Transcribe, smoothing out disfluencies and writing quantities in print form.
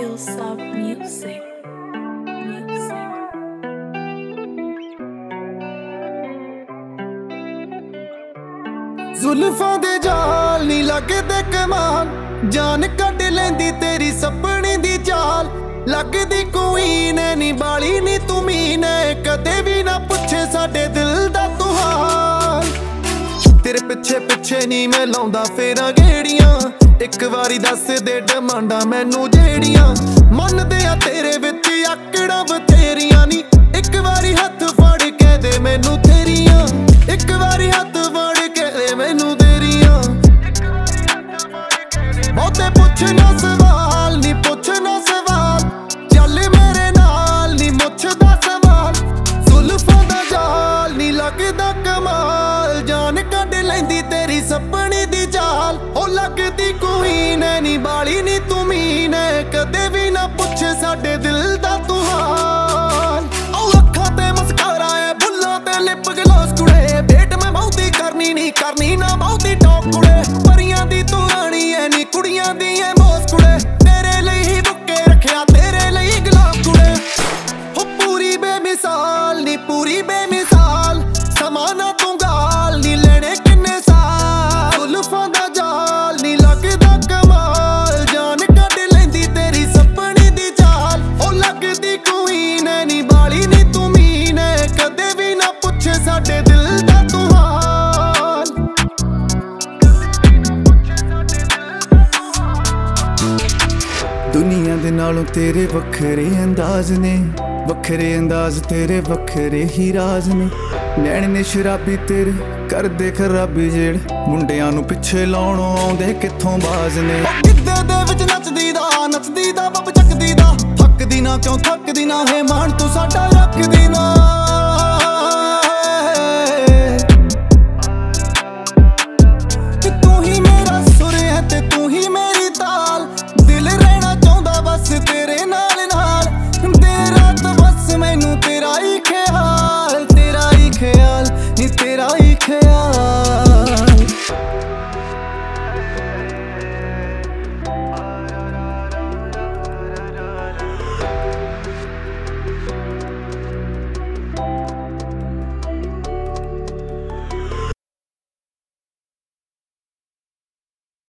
Hillsop Music. ਜ਼ੁਲਫਾਂ ਦੇ ਜਾਲ ਨੀ ਲੱਗਦੇ ਕਮਾਲ, ਜਾਨ ਕੱਢ ਲੈਂਦੀ ਤੇਰੀ ਸੱਪਣੀ ਦੀ ਚਾਲ। ਲੱਗਦੀ ਕੋਈ ਨੇ ਨੀ ਬਾਲੀ ਨੀ ਤੂੰ ਮੀਨੇ, ਕਦੇ ਵੀ ਨਾ ਪੁੱਛੇ ਸਾਡੇ ਦਿਲ ਦਾ ਤੂੰ ਹਾਲ। ਤੇਰੇ ਪਿੱਛੇ ਪਿੱਛੇ ਨੀ ਮੈਂ ਲਾਉਂਦਾ ਫੇਰਾਂ ਗੇੜੀਆਂ, ਇੱਕ ਵਾਰੀ ਦੱਸ ਦੇ ਡਿਮਾਂਡਾਂ ਮੈਨੂੰ ਜਿਹੜੀਆਂ। ਮੰਨਦੇ ਆ ਤੇਰੇ ਵਿੱਚ ਆਕੜਾਂ ਬਥੇਰੀਆਂ ਨੀ, ਇੱਕ ਵਾਰੀ ਹੱਥ ਫੜ ਕੇ ਦੇ ਮੈਨੂੰ ਤੇਰੀਆਂ। ਇੱਕ ਵਾਰੀ ਹੱਥ ਫੜ ਕੇ ਦੇ ਮੈਨੂੰ ਤੇਰੀਆਂ। ਬਹੁਤੇ ਪੁੱਛਣਾ ਸਵਾਲ ਨੀ, ਪੁੱਛਣਾ ਸਵਾਲ, ਚੱਲ ਮੇਰੇ ਨਾਲ ਨੀ ਮੁੱਛਦਾ ਸਵਾਲ। ਜ਼ੁਲਫਾਂ ਦਾ ਜਾਲ ਨੀ ਲੱਗਦਾ ਕਮਾਲ, ਜਾਨ ਕੱਢ ਲੈਂਦੀ ਤੇਰੀ ਸੱਪਣੀ ਦੀ ਚਾਲ। ਉਹ ਲੱਗਦੀ ਕੋਈ ਨੇ ਨੀ ਬਾਲੀ ਨੀ ਤੂੰ ਮੀਨੇ, ਕਦੇ ਵੀ ਨਾ ਪੁੱਛੇ ਸਾਡੇ ਦਿਲ ਦਾ ਤੂੰ ਹਾਲ। ਉਹ ਅੱਖਾਂ ਤੇ ਮਸਕਾਰਾ ਏ, ਬੁੱਲਾਂ ਤੇ ਲਿਪ ਗਲੋਸ ਕੁੜੇ, ਵੇਟ ਮੈਂ ਬਹੁਤੀ ਕਰਨੀ ਨੀ, ਕਰਨੀ ਨਾ ਬਹੁਤੀ ਟੋਕ ਕੁੜੇ। ਪਰੀਆਂ ਦੀ ਤੂੰ ਰਾਣੀ ਐ ਨੀ, ਕੁੜੀਆਂ ਦੀ ਐ ਮੋਸ ਕੁੜੇ, ਤੇਰੇ ਲਈ ਹੀ ਬੁੱਕੇ ਰੱਖਿਆ ਤੇਰੇ ਲਈ ਗੁਲਾਬ ਕੁੜੇ। ਹੋ ਪੂਰੀ ਬੇਮਿਸਾਲ ਨੀ, ਪੂਰੀ ਬੇਮਿਸਾਲ, ਸਮਾਂ ਨਾ ਤੂੰ ਗਾਲ ਨੀ, ਲੈਣੇ ਕਿੰਨੇ ਸਾਲ। ਜ਼ੁਲਫਾਂ ਦਾ ਜਾਲ ਨੀ ਲੱਗਦਾ ਕਮਾਲ, ਜਾਨ ਕੱਢ ਲੈਂਦੀ ਤੇਰੀ ਸੱਪਣੀ ਦੀ ਚਾਲ। ਉਹ ਲੱਗਦੀ ਕੋਈ ਨੇ ਨੀ ਬਾਲੀ ਨੀ ਤੂੰ ਮੀਨੇ, ਕਦੇ ਵੀ ਨਾ ਪੁੱਛੇ ਸਾਡੇ ਦਿਲ ਦਾ ਤੂੰ ਹਾਲ। ਦੁਨੀਆ ਦੇ ਨਾਲੋਂ ਤੇਰੇ ਵੱਖਰੇ ਅੰਦਾਜ਼ ਨੇ, ਵੱਖਰੇ ਅੰਦਾਜ਼ ਤੇਰੇ ਵੱਖਰੇ ਹੀ ਰਾਜ਼ ਨੇ। ਨੈਣ ਨੇ ਸ਼ਰਾਬੀ ਤੇਰੇ ਕਰਦੇ ਖਰਾਬੀ, ਜਿਹੜੇ ਮੁੰਡਿਆਂ ਨੂੰ ਪਿੱਛੇ ਲਾਉਣੋਂ ਆਉਂਦੇ ਕਿੱਥੋਂ ਬਾਜ਼ ਨੇ। ਗਿੱਧੇ ਦੇ ਵਿੱਚ ਨੱਚਦੀ ਦਾ ਬੱਬ ਚੱਕਦੀ ਦਾ, ਥੱਕਦੀ ਨਾ ਕਿਉਂ ਥੱਕਦੀ ਨਾ, ਹੈ ਮਾਣ ਤੂੰ ਸਾਡਾ ਰੱਖਦੀ ਨਾ।